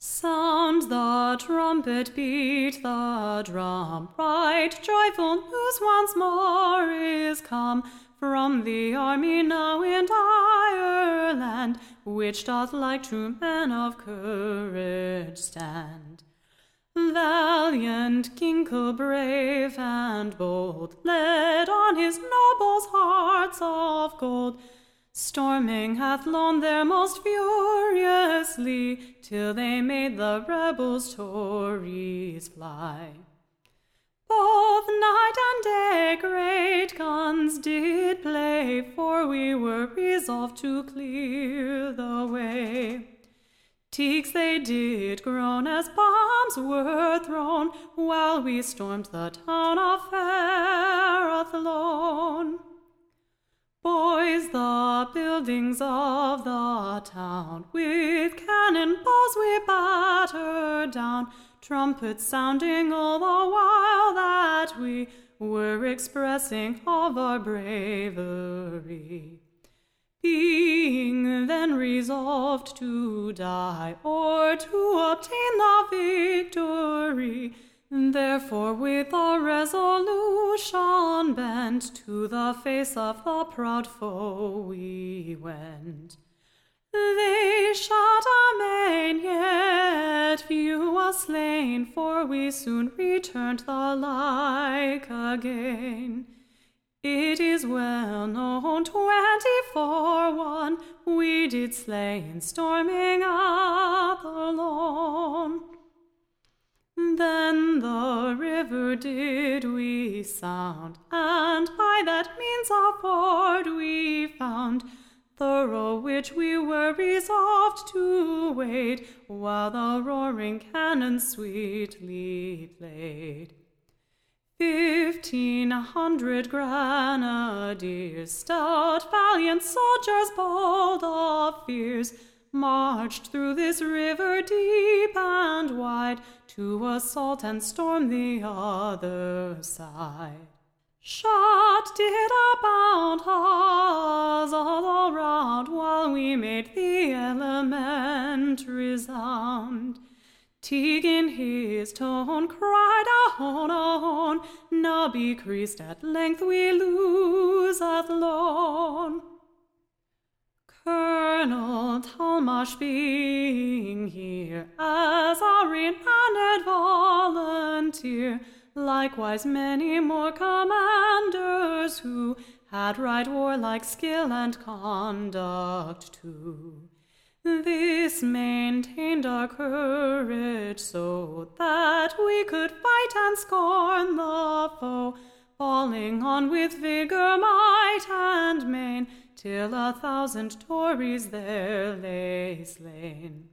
Sound the trumpet, beat the drum, right joyful news once more is come from the army now in Ireland, which doth like true men of courage stand. Valiant Ginkell, brave and bold, led on his nobles hearts of gold, storming Athlone there most furiously, till they made the rebels Tories fly. Both night and day great guns did play, for we were resolved to clear the way. Teagues they did groan as bombs were thrown, while we stormed the town of fair Athlone. Boys, the buildings of the town with cannon balls we battered down, trumpets sounding all the while that we were expressing of our bravery. Being then resolved to die or to obtain the victory, therefore with a resolution bent to the face of the proud foe we went. They shot amain, yet few was slain, for we soon returned the like again. It is well known 24-1 we did slay in storming Athlone. Then the river did we sound, and by that means a ford we found, thorough which we were resolved to wade, while the roaring cannon sweetly played. 1,500 grenadiers, stout, valiant soldiers, bold of fears, marched through this river deep and wide, to assault and storm the other side. Shot did abound us all around, while we made the element resound. Teague in his tone cried, "Ahone, ahone, now becreased at length we lose Athlone." Colonel Talmash being here, as a renowned volunteer, likewise many more commanders who had right warlike skill and conduct too. This maintained our courage so that we could fight and scorn the foe, falling on with vigor, might, and main, till 1,000 Tories there lay slain.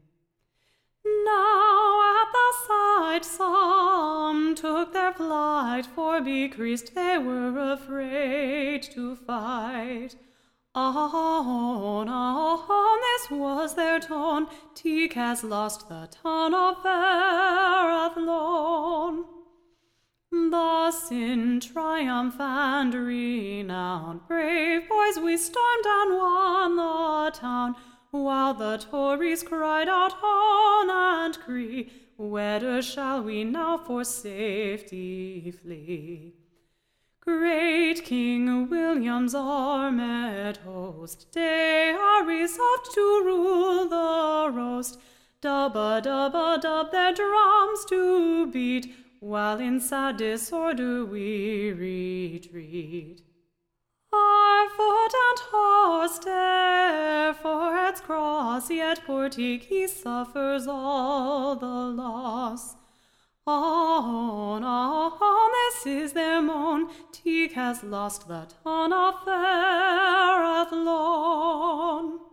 Now at the sight some took their flight, for becreased they were afraid to fight. "Ahone, ahone," this was their tone, "Teague has lost the town of fair Athlone." Thus in triumph and renown, brave boys, we stormed and won the town, while the Tories cried out, "Hone and cree, whither shall we now for safety flee?" Great King William's armed host, they are resolved to rule the roast. Dub-a-dub-a-dub their drums to beat, while in sad disorder we retreat. Our foot and horse dare for its cross, yet poor Teague he suffers all the loss. "Ahone, ahone," this is their moan, "Teague has lost the town of fair Athlone."